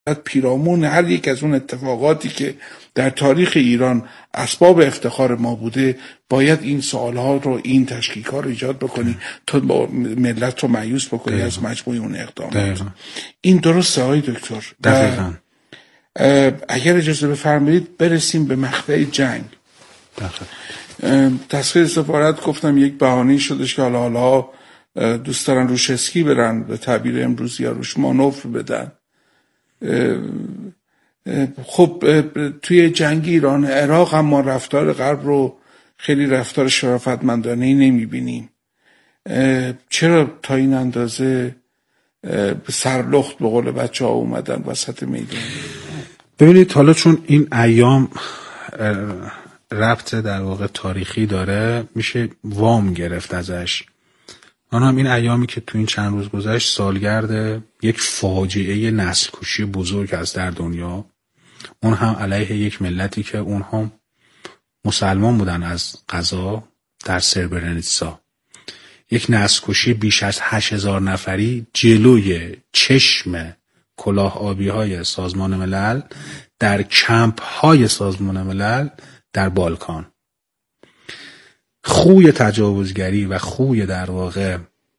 پیرامون هر یک از اون اتفاقاتی که در تاریخ ایران اسباب افتخار ما بوده باید این سوالها رو، این تشکیک‌ها رو ایجاد بکنی تا ملت رو مایوس بکنی از مجموع اون اقدامات. این درسته آقای دکتر؟ دقیقاً. اگر اجازه بفرمایید برسیم به مقطع جنگ. تسخیر سفارت گفتم یک بهانه‌ای شدش که حالا دوست دارن روش اسکی برن، به تعبیر امروزی ها روش مانور بدن. خب توی جنگ ایران عراق هم ما رفتار غرب رو خیلی رفتار شرافتمندانه‌ای نمی‌بینیم. چرا تا این اندازه سرلخت به قول بچه‌ها اومدن وسط میدان؟ ببینید حالا چون این ایام ربط در واقع تاریخی داره میشه وام گرفت ازش. آن هم این ایامی که تو این چند روز گذشت سالگرد یک فاجعه نسل کشی بزرگ است در دنیا، اون هم علیه یک ملتی که اونها مسلمان بودن از قضا در سربرنیتسا. یک نسل کشی بیش از 8000 نفری جلوی چشم کلاه آبی های سازمان ملل در کمپ های سازمان ملل در بالکان. خوی تجاوزگری و خوی در واقع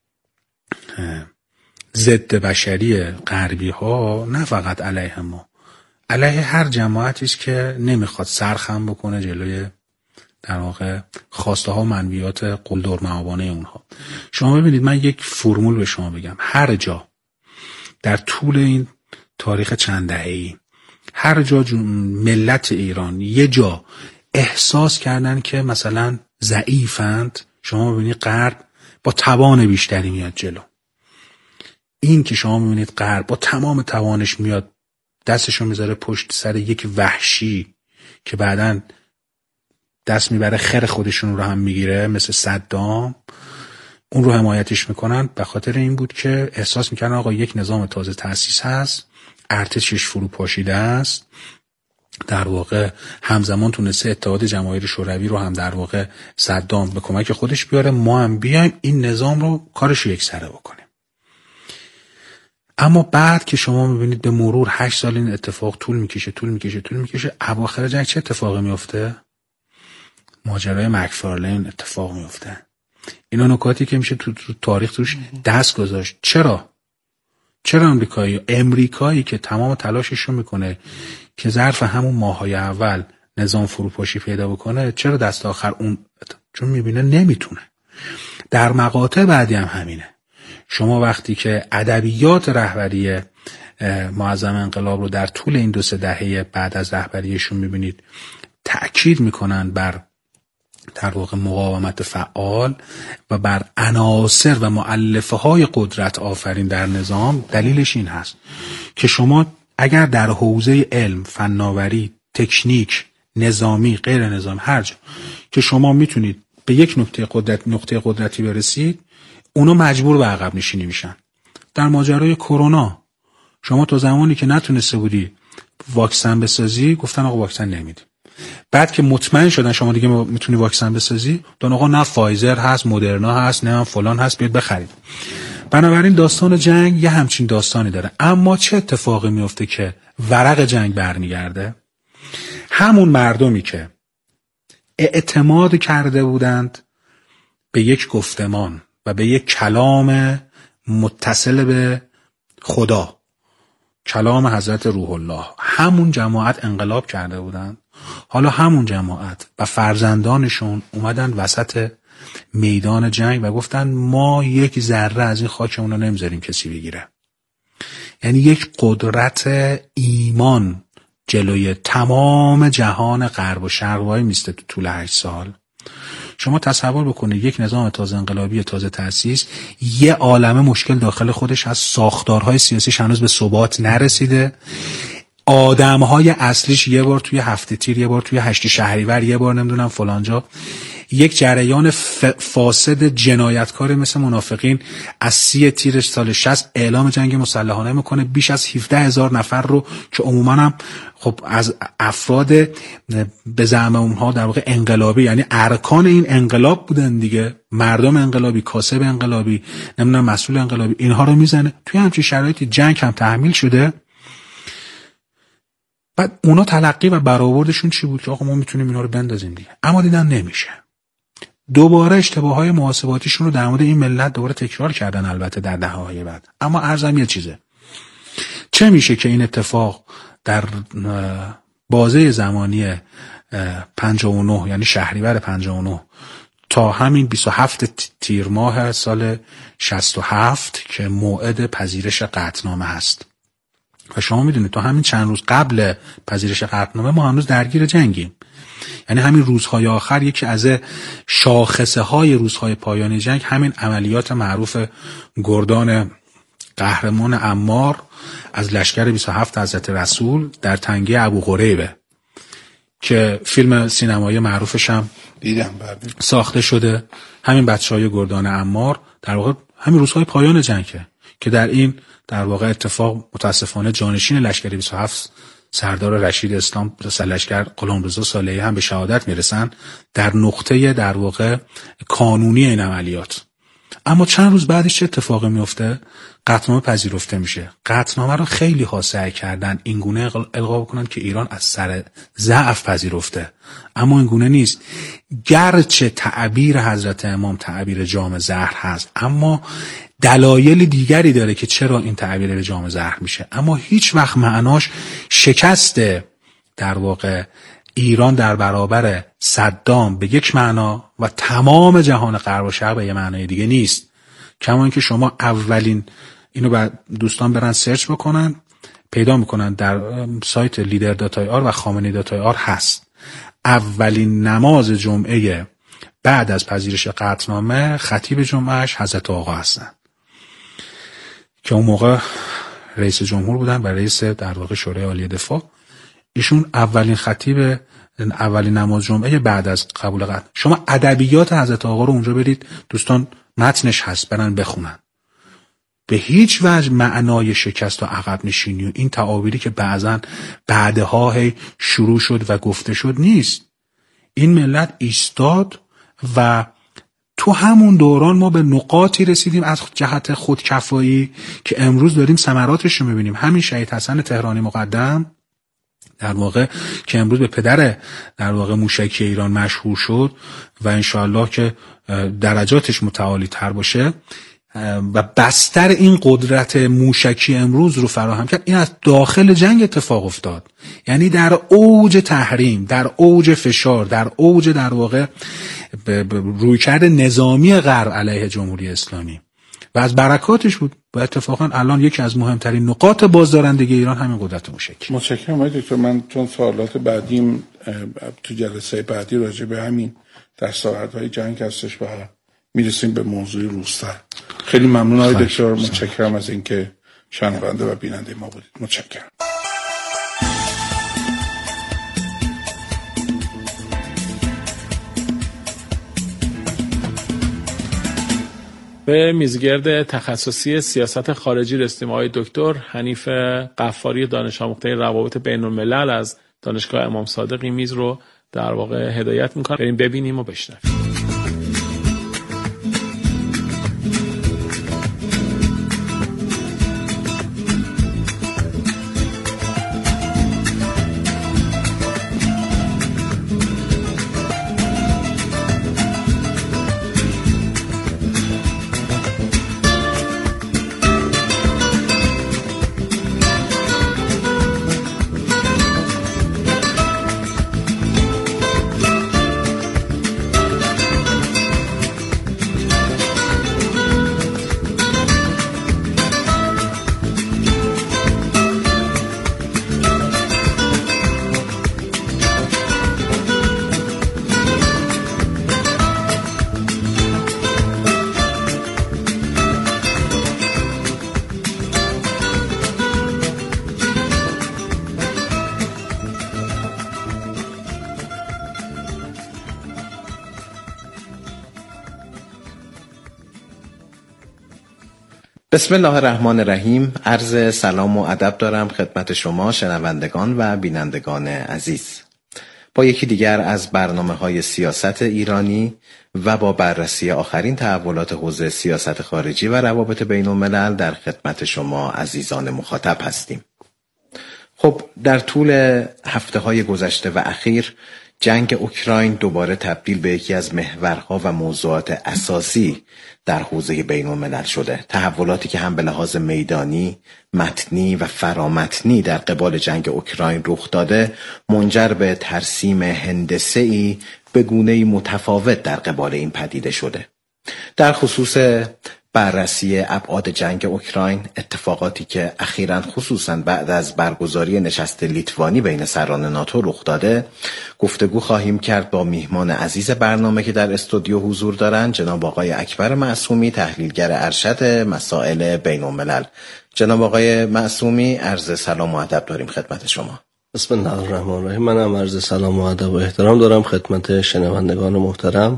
ضد بشری غربی ها نه فقط علیه ما، علیه هر جماعتی است که نمیخواد سرخم بکنه جلوی در واقع خواسته ها و منویات قلدر معابانه اونها. شما ببینید من یک فرمول به شما بگم، هر جا در طول این تاریخ چند دهه‌ای هر جا ملت ایران یه جا احساس کردن که مثلا ضعیفند، شما ببینید غرب با توان بیشتری میاد جلو. این که شما ببینید غرب با تمام توانش میاد دستشو میذاره پشت سر یک وحشی که بعداً دست میبره خر خودشون رو هم میگیره مثل صدام، اون رو حمایتش میکنن، به خاطر این بود که احساس میکنن آقا یک نظام تازه تأسیس هست، ارتشش فرو پاشیده است، در واقع همزمان تونسته اتحاد جماهیر شوروی رو هم در واقع صدام به کمک خودش بیاره، ما هم بیایم این نظام رو کارش یک سره بکنیم. اما بعد که شما میبینید به مرور 8 سال این اتفاق طول میکشه، اواخر جنگ چه اتفاقی میفته؟ ماجرای مکفارلین اتفاق میفته. اینا نکاتی که میشه تو تاریخ توش دست گذاشت. چرا امریکایی که تمام تلاشش رو میکنه که ظرف همون ماهای اول نظام فروپاشی پیدا بکنه، چرا دست آخر اون؟ چون میبینه نمیتونه. در مقاطع بعدی هم همینه. شما وقتی که ادبیات رهبری معظم انقلاب رو در طول این 2-3 دهه بعد از رهبریشون میبینید تأکید میکنن بر در واقع مقاومت فعال و بر عناصر و مؤلفه های قدرت آفرین در نظام، دلیلش این هست که شما اگر در حوزه علم، فناوری، تکنیک، نظامی، غیر نظامی، هر جا که شما میتونید به یک نقطه قدرتی برسید، اونا مجبور به عقب نشینی میشن. در ماجرای کرونا شما تا زمانی که نتونسته بودی واکسن بسازی، گفتن آقا واکسن نمیدیم. بعد که مطمئن شدن شما دیگه میتونی واکسن بسازی، دون آقا نه فایزر هست، مدرنا هست، نه فلان هست، بیاد بخرید. بنابراین داستان جنگ یه همچین داستانی داره. اما چه اتفاقی میفته که ورق جنگ برمیگرده؟ همون مردمی که اعتماد کرده بودند به یک گفتمان و به یک کلام متصل به خدا، کلام حضرت روح الله، همون جماعت انقلاب کرده بودند. حالا همون جماعت و فرزندانشون اومدن وسط میدان جنگ و گفتن ما یک ذره از این خاکمون رو نمیذاریم کسی بگیره. یعنی یک قدرت ایمان جلوی تمام جهان غرب و شرق وای میسته تو طول 8 سال. شما تصور بکنید یک نظام تازه انقلابی تازه تأسیس، یه عالمه مشکل داخل خودش از، ساختارهای سیاسیش هنوز به ثبات نرسیده، آدمهای اصلیش یه بار توی هفته تیر، یه بار توی 8 شهریور، یه بار نمیدونم فلانجا، یک جریان فاسد جنایتکار مثل منافقین از 30 تیر سال 60 اعلام جنگ مسلحانه میکنه، بیش از 17,000 نفر رو که عموما هم خب از افراد به زعم اونها در واقع انقلابی، یعنی ارکان این انقلاب بودن دیگه، مردم انقلابی، کاسب انقلابی، نمیدونم مسئول انقلابی، اینها رو میزنه. توی همچین شرایطی جنگ هم تحمیل شده. بعد اونا تلقی و برآوردشون چی بود که آقا ما میتونیم اینا رو بندازیم دیگه، اما دیدن نمیشه. دوباره اشتباههای محاسباتیشون رو در مورد این ملت دوباره تکرار کردن، البته در دهه‌های بعد. اما عرضم یه چیزه، چه میشه که این اتفاق در بازه زمانی 59 یعنی شهریور 59 تا همین 27 تیر ماه سال 67 که موعد پذیرش قطعنامه هست و شما میدونید تا همین چند روز قبل پذیرش قطعنامه ما هنوز درگیر جنگیم. یعنی همین روزهای آخر یکی از شاخصه های روزهای پایان جنگ همین عملیات معروف گردان قهرمان عمار از لشکر 27 حضرت رسول در تنگه ابو قریبه که فیلم سینمایی معروفش هم دیدم ساخته شده. همین بچهای گردان عمار در واقع همین روزهای پایان جنگه که در این در واقع اتفاق متاسفانه جانشین لشکر 27 سردار رشید اسلام لشکر غلامرضا صالحی هم به شهادت میرسن در نقطه در واقع کانونی این عملیات. اما چند روز بعدش چه اتفاقی میفته؟ قطعنامه پذیرفته میشه. قطعنامه رو خیلی ها سعی کردن اینگونه القا بکنن که ایران از سر ضعف پذیرفته، اما اینگونه نیست. گرچه تعبیر حضرت امام تعبیر جام زهر هست، اما دلایل دیگری داره که چرا این تعبیر به جام زهر میشه، اما هیچ وقت معناش شکست در واقع ایران در برابر صدام به یک معنا و تمام جهان غرب و شرق به یک معنای دیگه نیست. کما اینکه شما اولین، اینو بعد دوستان برن سرچ بکنن پیدا میکنن، در سایت لیدر.ir و خامنه‌ای.ir هست، اولین نماز جمعه بعد از پذیرش قطعنامه خطیب جمعهش حضرت آقا هستن که اون موقع رئیس جمهور بودن و رئیس در واقع شورای عالی دفاع. ایشون اولین خطیب اولین نماز جمعه بعد از قبول قطع. شما ادبیات حضرت آقا رو اونجا برید دوستان، متنش هست، برن بخونن. به هیچ وجه معنای شکست و عقب نشینی و این تعابیری که بعدها شروع شد و گفته شد نیست. این ملت ایستاد و تو همون دوران ما به نقاطی رسیدیم از جهت خودکفایی که امروز داریم ثمراتش رو میبینیم. همین شهید حسن تهرانی مقدم در واقع که امروز به پدر در واقع موشکی ایران مشهور شد و انشاءالله که درجاتش متعالی تر باشه و بستر این قدرت موشکی امروز رو فراهم کرد، این از داخل جنگ اتفاق افتاد. یعنی در اوج تحریم، در اوج فشار، در اوج در واقع رویکرد نظامی غرب علیه جمهوری اسلامی و از برکاتش بود و اتفاقا الان یکی از مهمترین نقاط بازدارندگی ایران همین قدرت موشکی. متشکرم آقای دکتر. من چون سوالات بعدیم تو جلسه بعدی راجع به همین دستاوردهای جنگ هستش و میرسیم به موضوع روزتر. خیلی ممنون آقای دکتر، متشکرم از اینکه شنونده و بیننده ما بودید. متشکرم. به میزگرد تخصصی سیاست خارجی رسیدیم. آقای دکتر حنیف قفاری دانش آموخته روابط بین الملل از دانشگاه امام صادق این میز رو در واقع هدایت میکنه. بریم ببینیم و بشنویم. بسم الله الرحمن الرحیم. عرض سلام و ادب دارم خدمت شما شنوندگان و بینندگان عزیز. با یکی دیگر از برنامه‌های سیاست ایرانی و با بررسی آخرین تحولات حوزه سیاست خارجی و روابط بین الملل در خدمت شما عزیزان مخاطب هستیم. خب در طول هفته‌های گذشته و اخیر جنگ اوکراین دوباره تبدیل به یکی از محورها و موضوعات اساسی در حوزه بین‌الملل شده. تحولاتی که هم به لحاظ میدانی، متنی و فرامتنی در قبال جنگ اوکراین رخ داده، منجر به ترسیم هندسه‌ای به گونه‌ای متفاوت در قبال این پدیده شده. در خصوص بررسی ابعاد جنگ اوکراین، اتفاقاتی که اخیراً خصوصاً بعد از برگزاری نشست لیتوانی بین سران ناتو رخ داده، گفتگو خواهیم کرد با میهمان عزیز برنامه که در استودیو حضور دارند، جناب آقای اکبر معصومی، تحلیلگر ارشد مسائل بین‌الملل. جناب آقای معصومی، عرض سلام و ادب داریم خدمت شما. بسم الله الرحمن الرحیم. منم عرض سلام و ادب و احترام دارم خدمت شنوندگان محترم،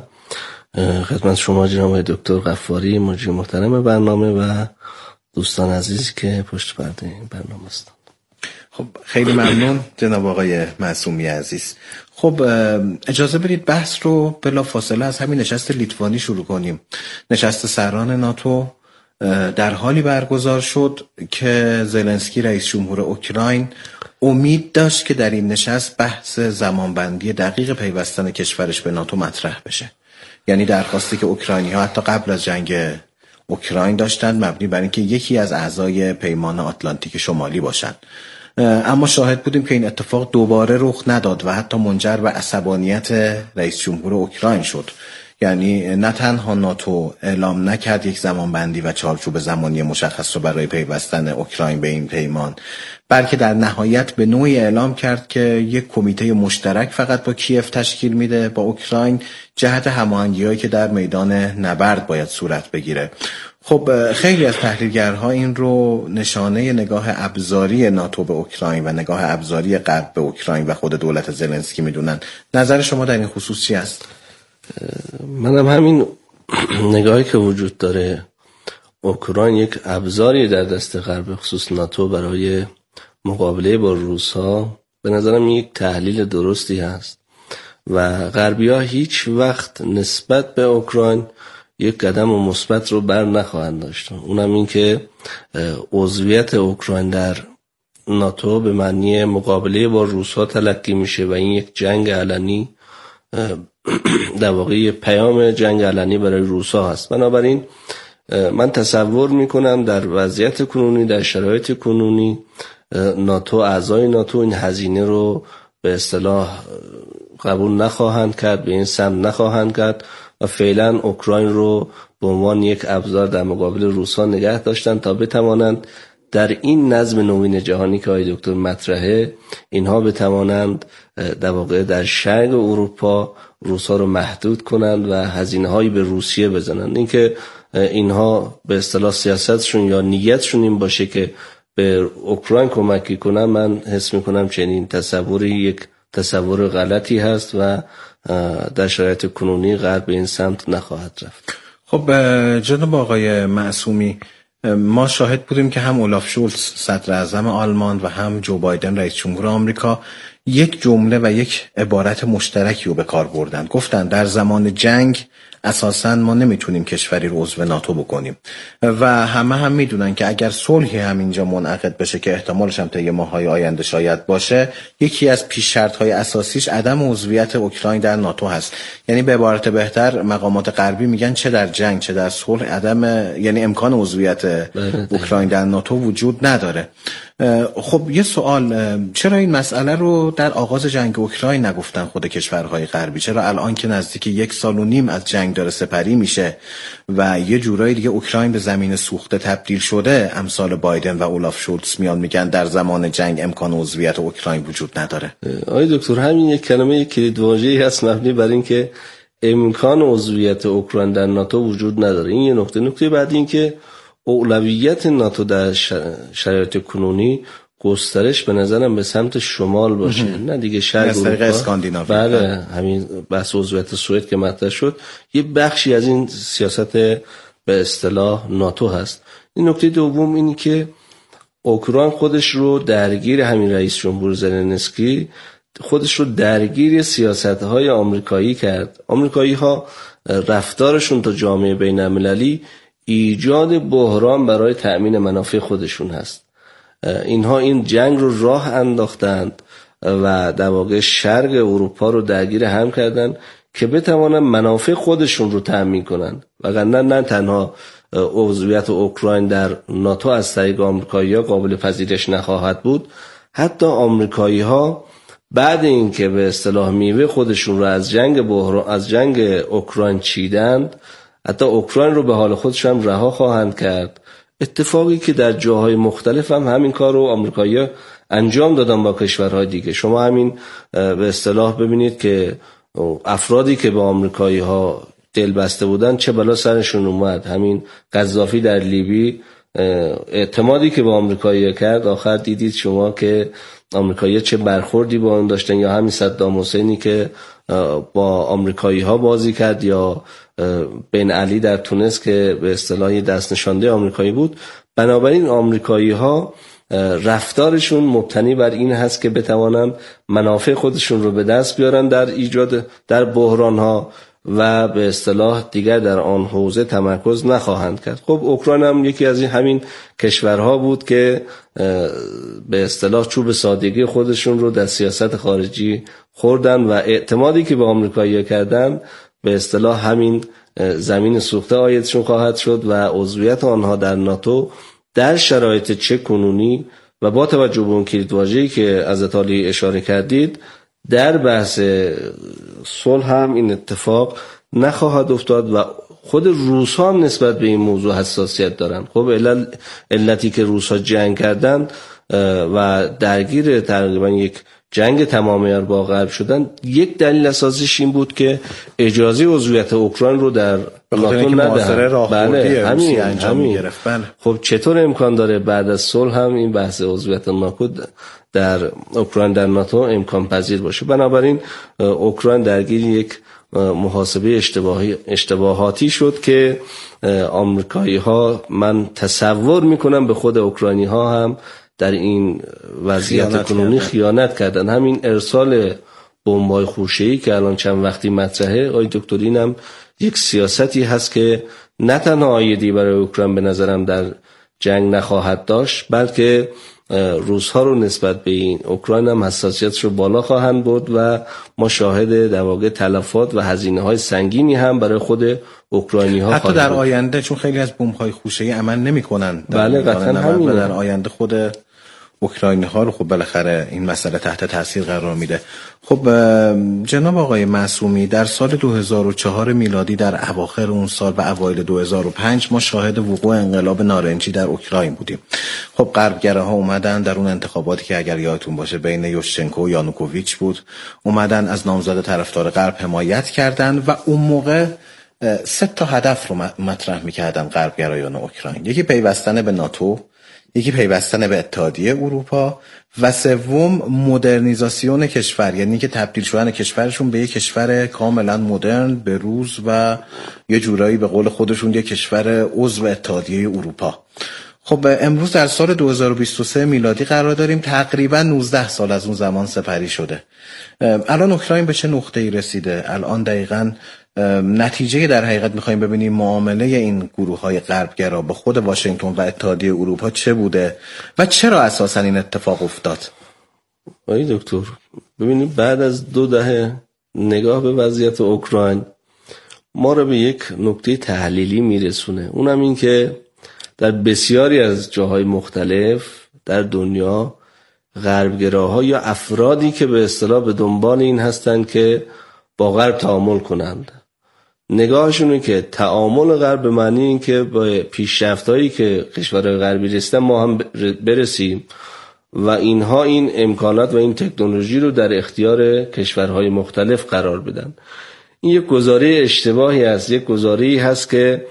خدمت شما جناب دکتر غفاری مجری محترم برنامه و دوستان عزیزی که پشت پرده این برنامه هستند. خب خیلی ممنون جناب آقای معصومی عزیز. خب اجازه بدید بحث رو بلافاصله از همین نشست لیتوانی شروع کنیم. نشست سران ناتو در حالی برگزار شد که زلنسکی رئیس جمهور اوکراین امید داشت که در این نشست بحث زمانبندی دقیق پیوستن کشورش به ناتو مطرح بشه. یعنی درخواستی که اوکراینی‌ها حتی قبل از جنگ اوکراین داشتند مبنی بر اینکه یکی از اعضای پیمان آتلانتیک شمالی باشند. اما شاهد بودیم که این اتفاق دوباره رخ نداد و حتی منجر به عصبانیت رئیس جمهور اوکراین شد. یعنی نه تنها ناتو اعلام نکرد یک زمانبندی و چارچوب زمانی مشخص رو برای پیوستن اوکراین به این پیمان، بلکه در نهایت به نوعی اعلام کرد که یک کمیته مشترک فقط با کیف تشکیل میده با اوکراین جهت هماهنگی‌هایی که در میدان نبرد باید صورت بگیره. خب خیلی از تحلیلگرها این رو نشانه نگاه ابزاری ناتو به اوکراین و نگاه ابزاری غرب به اوکراین و خود دولت زلنسکی میدونن. نظر شما در این خصوص چی است؟ منم همین نگاهی که وجود داره، اوکراین یک ابزاری در دست غرب خصوص ناتو برای مقابله با روس‌ها، به نظرم یک تحلیل درستی هست و غربی‌ها هیچ وقت نسبت به اوکراین یک قدم مثبت رو بر نخواهند داشت. اونم این که عضویت اوکراین در ناتو به معنی مقابله با روس‌ها تلقی میشه و این یک جنگ علنی در واقع پیام جنگ علنی برای روس‌ها هست. بنابراین من تصور میکنم در وضعیت کنونی، در شرایط کنونی، ناتو، اعضای ناتو این هزینه رو به اصطلاح قبول نخواهند کرد، به این سمت نخواهند کرد و فعلا اوکراین رو به عنوان یک ابزار در مقابل روس‌ها نگه داشتن تا بتوانند در این نظم نوین جهانی که آقای دکتر مطرحه، اینها بتوانند در واقع در شرق اروپا روس‌ها رو محدود کنند و هزینه‌هایی به روسیه بزنند. اینکه اینها به اصطلاح سیاستشون یا نیتشون این باشه که به اوکراین کمکی کنن، من حس میکنم چنین تصوری یک تصور غلطی هست و در شرایط کنونی غرب به این سمت نخواهد رفت. خب جناب آقای معصومی، ما شاهد بودیم که هم اولاف شولتز صدر اعظم آلمان و هم جو بایدن رئیس جمهور آمریکا یک جمله و یک عبارت مشترکی رو به کار بردن. گفتن در زمان جنگ اساساً ما نمیتونیم کشوری رو عضو ناتو بکنیم و همه هم میدونن که اگر صلحی هم اینجا منعقد بشه که احتمالش هم طی ماه‌های آینده شاید باشه، یکی از پیش شرط‌های اساسیش عدم عضویت اوکراین در ناتو هست. یعنی به عبارت بهتر مقامات غربی میگن چه در جنگ چه در صلح یعنی امکان عضویت اوکراین در ناتو وجود نداره. خب یه سوال، چرا این مسئله رو در آغاز جنگ اوکراین نگفتن خود کشورهای غربی؟ چرا الان که نزدیک 1.5 سال از جنگ داره سپری میشه و یه جورایی دیگه اوکراین به زمین سوخته تبدیل شده، امثال بایدن و اولاف شولتز میان میگن در زمان جنگ امکان عضویت اوکراین وجود نداره؟ آقای دکتر، همین یک کلمه کلیدواژه‌ای هست مبنی بر این که امکان عضویت اوکراین در ناتو وجود نداره. این یه نکته بعدی این که اولویت ناتو در شرایط کنونی گسترش به نظرم به سمت شمال باشه، نه دیگه شرق اروپا، اسکاندیناوی. بله، همین بحث عضویت سوئد که مطرح شد یه بخشی از این سیاست به اصطلاح ناتو هست. این نکته دوم اینی که اوکراین خودش رو درگیر همین رئیس جمهور زلنسکی خودش رو درگیر سیاست‌های آمریکایی کرد. آمریکایی‌ها رفتارشون تا جامعه بین‌المللی ایجاد بحران برای تأمین منافع خودشون هست. اینها این جنگ رو راه انداختند و در واقع شرق اروپا رو درگیر هم کردند که بتوانند منافع خودشون رو تأمین کنند. وگرنه نه تنها عضویت اوکراین در ناتو از طریق آمریکایی‌ها قابل پذیرش نخواهد بود، حتی آمریکایی‌ها بعد اینکه به اصطلاح میوه خودشون رو از جنگ اوکراین چیدند، حتی اوکراین رو به حال خودش هم رها خواهند کرد. اتفاقی که در جاهای مختلف هم همین کار رو آمریکایی‌ها انجام دادن با کشورهای دیگه. شما همین به اصطلاح ببینید که افرادی که به آمریکایی‌ها دل بسته بودن چه بلا سرشون اومد. همین قذافی در لیبی اعتمادی که به آمریکایی‌ها کرد، آخر دیدید شما که آمریکایی‌ها چه برخوردی با اون داشتن. یا همین صدام حسینی که با آمریکایی‌ها بازی کرد، یا بن علی در تونس که به اصطلاح دست نشانده آمریکایی بود. بنابراین آمریکایی‌ها رفتارشون مبتنی بر این هست که بتوانند منافع خودشون رو به دست بیارن در ایجاد در بحران‌ها و به اصطلاح دیگر در آن حوزه تمرکز نخواهند کرد. خب اوکراین هم یکی از همین کشورها بود که به اصطلاح چوب سادگی خودشون رو در سیاست خارجی خوردن و اعتمادی که به آمریکایی‌ها کردن به اصطلاح همین زمین سوخته آیدشون خواهد شد و عضویت آنها در ناتو در شرایط چه کنونی و با توجه به اون کلیدواژه‌ای که حضرت علی اشاره کردید در بحث صلح هم این اتفاق نخواهد افتاد و خود روس‌ها هم نسبت به این موضوع حساسیت دارن. خب علتی که روس‌ها جنگ کردن و درگیر تقریبا یک جنگ تمامی‌ار با غرب شدن، یک دلیل اساسیش این بود که اجازه عضویت اوکراین رو در ناتو ندهند. بله همین. خب چطور امکان داره بعد از صلح هم این بحث عضویت ناتو در اوکراین در ناتو امکان پذیر باشه؟ بنابراین اوکراین درگیر یک محاسبه اشتباهاتی شد که آمریکایی‌ها من تصور میکنم به خود اوکراینی‌ها هم در این وضعیت کنونی خیانت کردن. همین ارسال بمب‌های خوشه‌ای که الان چند وقتی مطرحه، آقای دکتر، اینم یک سیاستی هست که نه تنها عایدی برای اوکراین به نظرم در جنگ نخواهد داشت، بلکه روس‌ها رو نسبت به این اوکراین هم حساسیتش رو بالا خواهند برد و ما شاهد در واقع تلفات و هزینه‌های سنگینی هم برای خود اوکراینی‌ها حتی در آینده، چون خیلی از بمب‌های خوشه‌ای عمل نمی‌کنن. بله قطعاً همین. در آینده خود اوکراینی‌ها رو خب بالاخره این مسئله تحت تاثیر قرار میده. خب جناب آقای معصومی، در سال 2004 میلادی در اواخر اون سال و اوایل 2005 ما شاهد وقوع انقلاب نارنجی در اوکراین بودیم. خب غربگراها اومدن در اون انتخاباتی که اگر یادتون باشه بین یوشچنکو و یانوکوویچ بود، اومدن از نامزد طرفدار غرب حمایت کردن و اون موقع 3 تا هدف رو مطرح می‌کردن غربگرایان اوکراین. یکی پیوستن به ناتو، یکی پیوستن به اتحادیه اروپا و سوم مدرنیزاسیون کشور، یعنی که تبدیل شدن کشورشون به یک کشور کاملا مدرن به روز و یه جورایی به قول خودشون یک کشور عضو اتحادیه اروپا. خب امروز در سال 2023 میلادی قرار داریم، تقریبا 19 سال از اون زمان سپری شده. الان اوکراین به چه نقطه‌ای رسیده؟ الان دقیقاً نتیجه در حقیقت میخوایم ببینیم معامله این گروه‌های غربگرا با خود واشنگتن و اتحادیه اروپا چه بوده و چرا اساساً این اتفاق افتاد؟ آقای دکتر ببینید، بعد از 2 دهه نگاه به وضعیت اوکراین ما رو به یک نکته تحلیلی میرسونه. اونم این که در بسیاری از جاهای مختلف در دنیا غربگراها یا افرادی که به اصطلاح به دنبال این هستند که با غرب تعامل کنند، نگاهشونه که تعامل غرب به معنی این که با پیشرفتایی که کشورهای غربی رسیدن ما هم برسیم و اینها این امکانات و این تکنولوژی رو در اختیار کشورهای مختلف قرار بدن. این یک گزاره اشتباهی است، یک گزاره‌ای هست که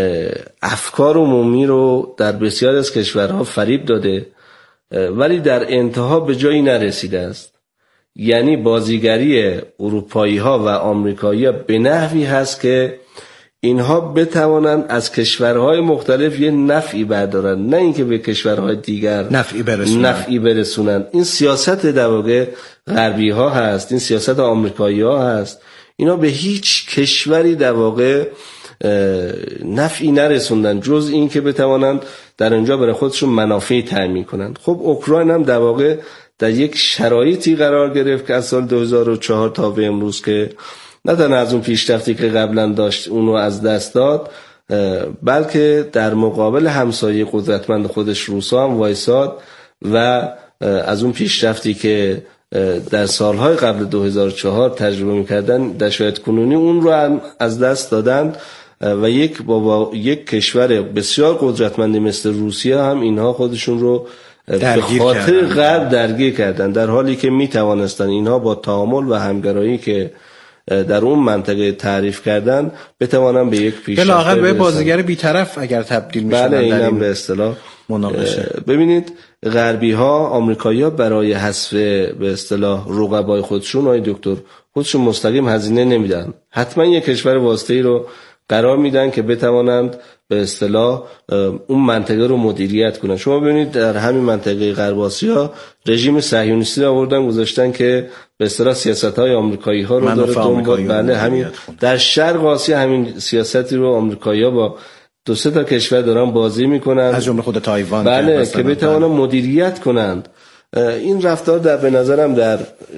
افکار عمومی رو در بسیار از کشورها فریب داده ولی در انتها به جایی نرسیده است. یعنی بازیگری اروپایی ها و آمریکایی ها به نحوی هست که اینها بتوانند از کشورهای مختلف یه نفعی بردارن، نه اینکه به کشورهای دیگر نفعی برسونن. این سیاست در واقع غربی ها هست، این سیاست آمریکایی ها هست. اینا به هیچ کشوری در واقع نفعی نرسوندن جز این که بتوانند در اونجا برای خودشون منافعی تامین کنن. خب اوکراین هم در واقع در یک شرایطی قرار گرفت که از سال 2004 تا به امروز که نه تنها از اون پیشرفتی که قبلا داشت اونو از دست داد، بلکه در مقابل همسایه قدرتمند خودش روسا هم وایساد و از اون پیشرفتی که در سالهای قبل 2004 تجربه میکردن در شرایط کنونی اون رو هم از دست دادن و یک کشور بسیار قدرتمندی مثل روسیه هم اینها خودشون رو به خاطر غرب درگیر کردن، در حالی که میتوانستن اینها با تعامل و همگرایی که در اون منطقه تعریف کردن بتوانن به یک پیشرفت بلااقل به بازیگر بی‌طرف اگر تبدیل میشن. بله اینم به اصطلاح مناقشه. ببینید غربی ها، آمریکایی‌ها برای حذف به اصطلاح رقبای خودشون آقای دکتر خودشون مستقیم هزینه نمیدن، حتما یک کشور واسطه‌ای رو قرار میدن که بتوانند به اصطلاح اون منطقه رو مدیریت کنن. شما ببینید در همین منطقه غرب آسیا رژیم صهیونیستی رو آوردن گذاشتن که به اصطلاح سیاست‌های آمریکایی‌ها رو داره دنبال. بله همین در شرق آسیا همین سیاستی رو آمریکایی‌ها با 2-3 تا کشور دارن بازی میکنن، از جمله خود تایوان. بله که بتوانن مدیریت کنند. این رفتار به نظرم در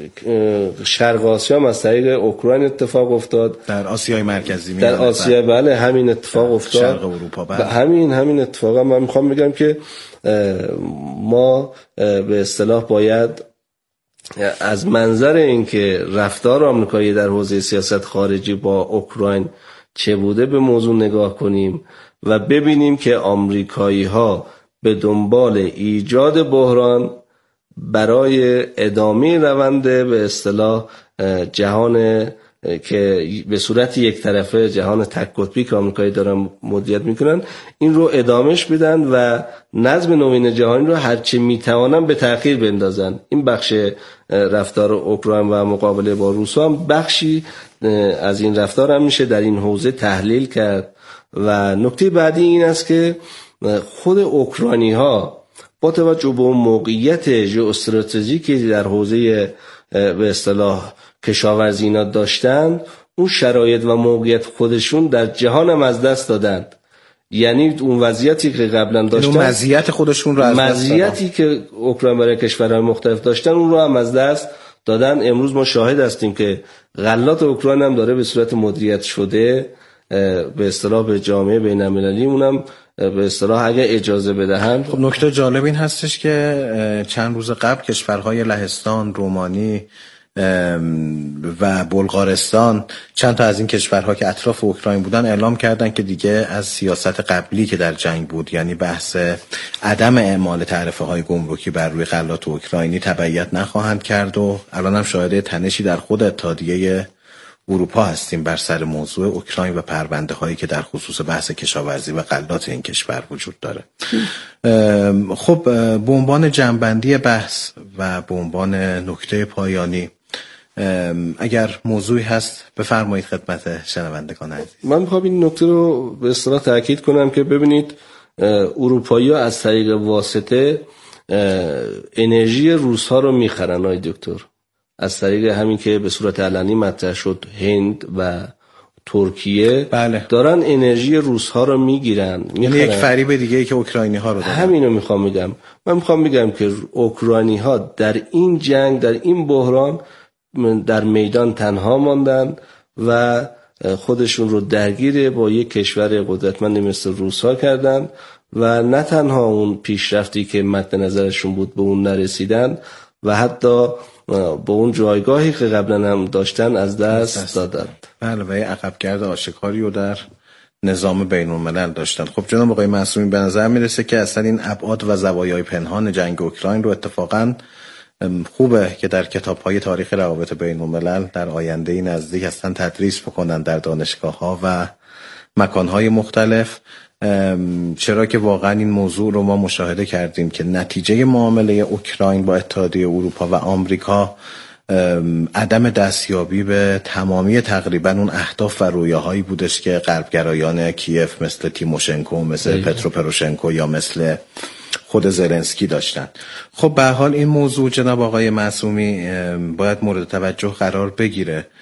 شرق آسیا هم از طریق اوکراین اتفاق افتاد، در آسیای مرکزی، در آسیا بله همین اتفاق افتاد، شرق اروپا بله. همین اتفاق من میخوام بگم که ما به اصطلاح باید از منظر اینکه رفتار آمریکایی در حوزه سیاست خارجی با اوکراین چه بوده به موضوع نگاه کنیم و ببینیم که آمریکایی‌ها به دنبال ایجاد بحران برای ادامه روند به اصطلاح جهان که به صورت یک طرفه جهان تک قطبی که آمریکایی دارن مدیریت میکنن این رو ادامهش بدن و نظم نوین جهانی رو هرچی میتوانن به تأخیر بندازن. این بخش رفتار اوکراین و مقابله با روسا هم بخشی از این رفتار هم میشه در این حوزه تحلیل کرد. و نکته بعدی این است که خود اوکراینی ها با توجه به اون موقعیت ژئواستراتژیکی در حوزه به اصطلاح کشاورزی اینا داشتن، اون شرایط و موقعیت خودشون در جهان هم از دست دادند. یعنی اون وضعیتی که قبلا داشتن، اون مزیت خودشون رو از دست دادن، مزیتی که اوکراین برای کشورهای مختلف داشتن اون رو هم از دست دادن. امروز ما شاهد هستیم که غلات اوکراین هم داره به صورت مدیریت شده به اصطلاح به جامعه بین‌المللی، اونم به اصطلاح اگه اجازه بدهن. خب نکته جالب این هستش که چند روز قبل کشورهای لهستان، رومانی و بلغارستان، چند تا از این کشورها که اطراف اوکراین بودن اعلام کردن که دیگه از سیاست قبلی که در جنگ بود، یعنی بحث عدم اعمال تعرفه های گمرکی بر روی غلات اوکراینی تبعیت نخواهند کرد و الان هم شاهد تنشی در خود اتحادیه اروپا هستیم بر سر موضوع اوکراین و پرونده هایی که در خصوص بحث کشاورزی و غلات این کشور وجود داره. خب به عنوان جنبندی بحث و به عنوان نکته پایانی اگر موضوعی هست بفرمایید خدمت شنوندگان عزیز. من میخوام این نکته رو به اصطلاح تاکید کنم که ببینید اروپایی‌ها از طریق واسطه انرژی روس‌ها رو میخرن آقای دکتر، از طریق همین که به صورت علنی مطرح شد هند و ترکیه بله. دارن انرژی روس‌ها رو میگیرن. یعنی یک فریب دیگه ای که اوکراینی‌ها رو دارن. همینو میخوام بگم. من میخوام بگم که اوکراینی‌ها در این جنگ، در این بحران در میدان تنها ماندن و خودشون رو درگیر با یک کشور قدرتمند مثل روس‌ها کردن و نه تنها اون پیشرفتی که مد نظرشون بود به اون نرسیدن و حتی با اون جایگاهی که قبلا هم داشتن از دست دادن. بله و یه عقبگرد آشکاری رو در نظام بین الملل داشتن. خب جناب آقای معصومی به نظر میرسه که اصلا این ابعاد و زوایای پنهان جنگ اوکراین رو اتفاقا خوبه که در کتاب‌های تاریخ روابط بین الملل در آینده نزدیک اصلا تدریس بکنن در دانشگاه‌ها و مکان‌های مختلف، چرا که واقعا این موضوع رو ما مشاهده کردیم که نتیجه معامله اوکراین با اتحادیه اروپا و آمریکا عدم دستیابی به تمامی تقریبا اون اهداف و رویاهایی بودش که غربگرایان کیف مثل تیموشنکو، مثل پترو پروشنکو یا مثل خود زلنسکی داشتن. خب به هر حال این موضوع جناب آقای معصومی باید مورد توجه قرار بگیره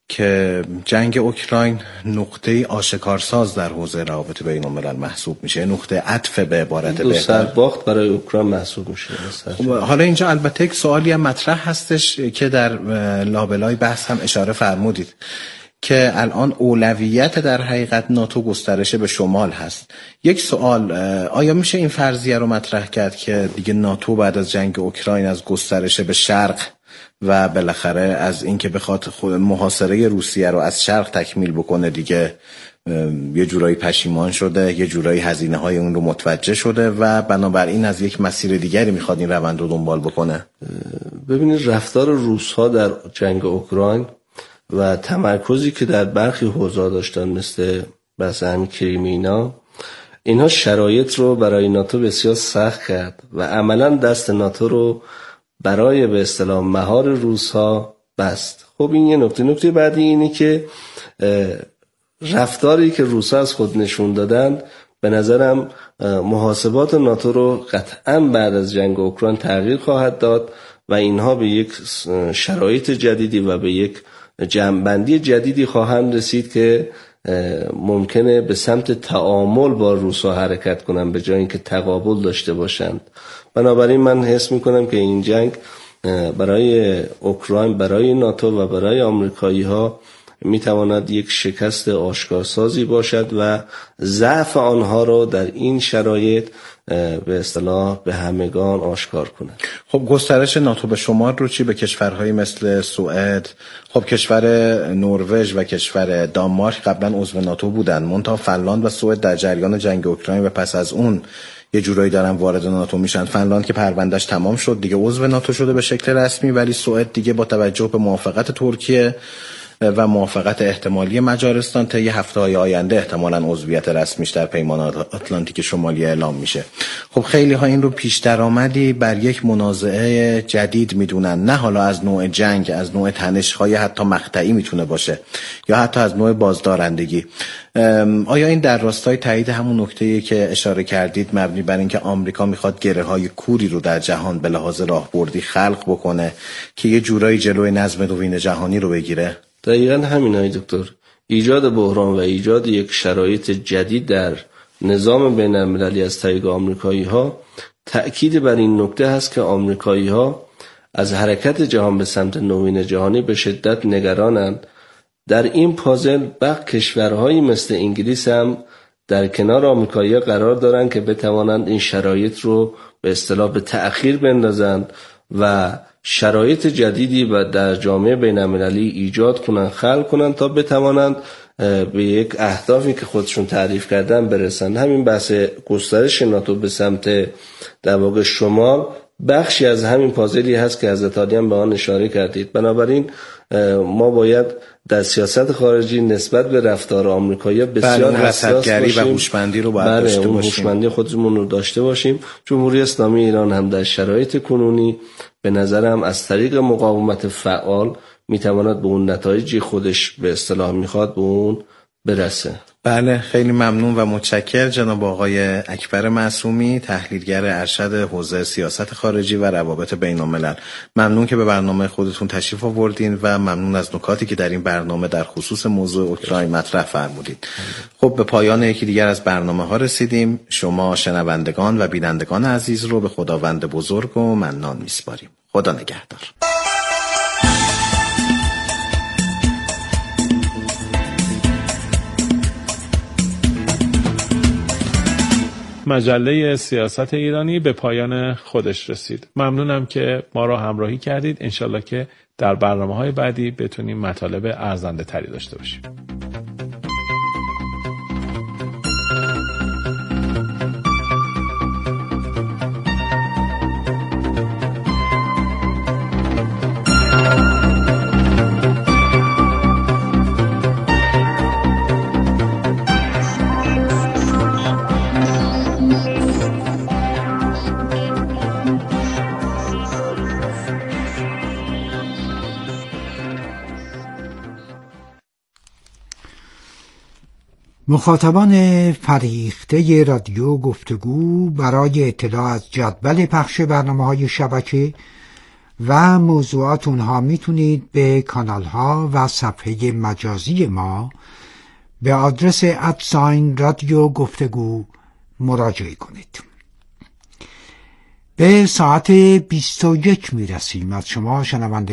که جنگ اوکراین نقطه آشکارساز در حوزه روابط بین الملل محسوب میشه، نقطه عطف به عبارت بهتر، سرباخت برای اوکراین محسوب میشه. حالا اینجا البته یک سوالی هم مطرح هستش که در لابلای بحث هم اشاره فرمودید که الان اولویت در حقیقت ناتو گسترش به شمال هست. یک سوال، آیا میشه این فرضیه رو مطرح کرد که دیگه ناتو بعد از جنگ اوکراین از گسترش به شرق و بالاخره از اینکه بخواد محاصره روسیه رو از شرق تکمیل بکنه دیگه یه جورایی پشیمان شده، یه جورایی هزینه های اون رو متوجه شده و بنابراین از یک مسیر دیگری میخواد این روند رو دنبال بکنه؟ ببینید رفتار روس‌ها در جنگ اوکراین و تمرکزی که در برخی حوزه‌ها داشتن مثل مثلا کریمینا، اینها شرایط رو برای ناتو بسیار سخت کرد و عملا دست ناتو رو برای به اصطلاح مهار روس‌ها بست. خب این یه نکته بعدی اینه که رفتاری که روس‌ها از خود نشون دادن به نظرم محاسبات ناتو رو قطعاً بعد از جنگ اوکراین تغییر خواهد داد و اینها به یک شرایط جدیدی و به یک جمع‌بندی جدیدی خواهند رسید که ممکنه به سمت تعامل با روس‌ها حرکت کنن به جای اینکه تقابل داشته باشند. بنابراین من حس میکنم که این جنگ برای اوکراین، برای ناتو و برای آمریکایی‌ها میتواند یک شکست آشکارسازی باشد و ضعف آنها رو در این شرایط به اصطلاح به همگان آشکار کنند. خب گسترش ناتو به شمال رو چی به کشورهایی مثل سوئد، خب کشور نروژ و کشور دانمارک قبلا عضو ناتو بودن، منتها فنلاند و سوئد در جریان جنگ اوکراین و پس از اون یه جورایی دارن وارد ناتو میشن. فنلاند که پروندهش تمام شد دیگه عضو ناتو شده به شکل رسمی، ولی سوئد دیگه با توجه به موافقت ترکیه و موافقت احتمالی مجارستان تا یه هفته‌های آینده احتمالاً عضویت رسمیش در پیمان آتلانتیک شمالی اعلام میشه. خب خیلی ها این رو پیش درآمدی بر یک منازعه جدید میدونن، نه حالا از نوع جنگ، از نوع تنش‌های حتی مقطعی میتونه باشه یا حتی از نوع بازدارندگی. آیا این در راستای تایید همون نکته‌ای که اشاره کردید مبنی بر اینکه آمریکا میخواد گره‌های کوری رو در جهان به لحاظ راهبردی خلق بکنه که یه جورایی جلوی نظم دوین جهانی رو بگیره؟ دقیقاً همین های دکتر. ایجاد بحران و ایجاد یک شرایط جدید در نظام بین المللی از طریق آمریکایی‌ها تأکید بر این نکته هست که آمریکایی‌ها از حرکت جهان به سمت نوین جهانی به شدت نگرانند. در این پازل کشورهایی مثل انگلیس هم در کنار آمریکایی‌ها قرار دارند که بتوانند این شرایط رو به اصطلاح به تأخیر بندازند و شرایط جدیدی و در جامعه بین المللی ایجاد کنن، خلق کنن تا بتوانند به یک اهدافی که خودشون تعریف کردن برسن. همین بحث گسترش ناتو به سمت در واقع شمال بخشی از همین پازلی هست که حضرت عالی هم به آن اشاره کردید. بنابراین ما باید در سیاست خارجی نسبت به رفتار آمریکایی‌ها بسیار حساس باشیم و هوشمندی رو باید داشته باشیم. هوشمندی خودمون رو داشته باشیم. جمهوری اسلامی ایران هم در شرایط کنونی به نظرم از طریق مقاومت فعال میتواند به اون نتایجی خودش به اصطلاح میخواد به اون برسه. بله، خیلی ممنون و متشکر جناب آقای اکبر معصومی، تحلیلگر ارشد حوزه سیاست خارجی و روابط بین الملل. ممنون که به برنامه خودتون تشریف آوردین و ممنون از نکاتی که در این برنامه در خصوص موضوع اوکراین مطرح فرمودید. خب به پایان یکی دیگر از برنامه‌ها رسیدیم. شما شنوندگان و بینندگان عزیز رو به خداوند بزرگ و منان میسپاریم. خدا نگهدار. مجله سیاست ایرانی به پایان خودش رسید. ممنونم که ما را همراهی کردید. انشالله که در برنامه‌های بعدی بتونیم مطالب ارزنده تری داشته باشیم. مخاطبان فریخته رادیو گفتگو برای اطلاع از جدول پخش برنامه‌های شبکه و موضوعات اونها میتونید به کانال ها و صفحه مجازی ما به آدرس رادیو گفتگو مراجعه کنید. به ساعت 21 میرسیم. از شما شنونده